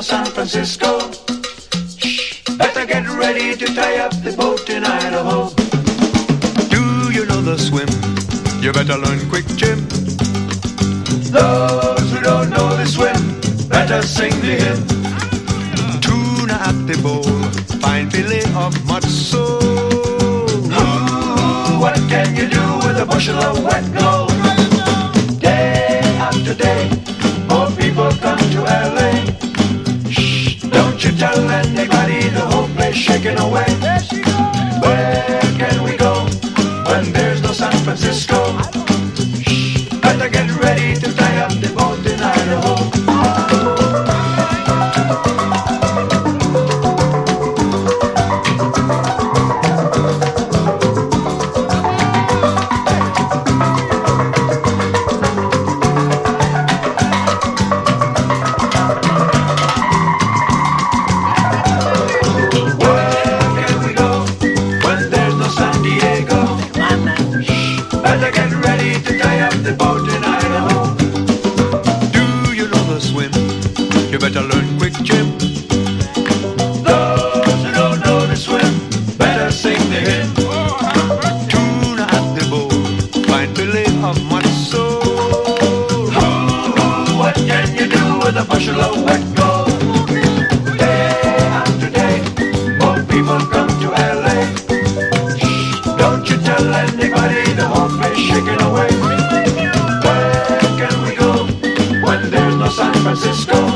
San Francisco. Shh, better get ready to tie up the boat in Idaho. Do you know the swim? You better learn quick, Jim. Those who don't know the swim, better sing the hymn. Tuna at the bowl, fine fillet of mud sole. Ooh, what can you do with a bushel of wet gold? Day after day, more people come to LA. Shh, don't you tell anybody, the whole place shaking away. Where can we go when there's no San Francisco? Shh, better get ready to tie up the boat in Idaho. Better get ready to tie up the boat in Idaho. Do you know the swim? You better learn quick, Jim. Those who don't know the swim, better sing the hymn. Tuna at the bowl, fine fillet of mud sole. Ooh, what can you do with a bushel of wet gold? Day after day, more people come to LA. Shh, don't you tell anybody, the whole place shaking away. Where can we go when there's no San Francisco?